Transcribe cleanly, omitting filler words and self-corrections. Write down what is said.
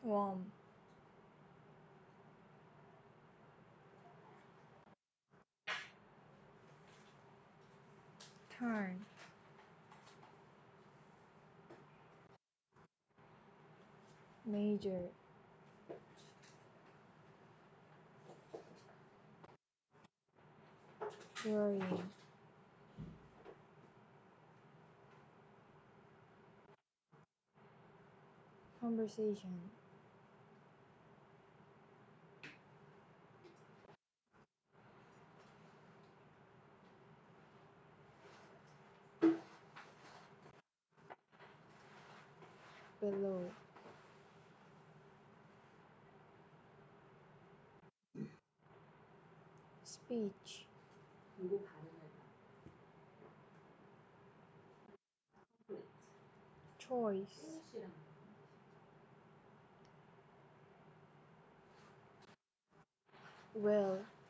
warm, turn, major, worrying, conversation, below, speech, 이거 발음을 choice, 잉글리시랑 will,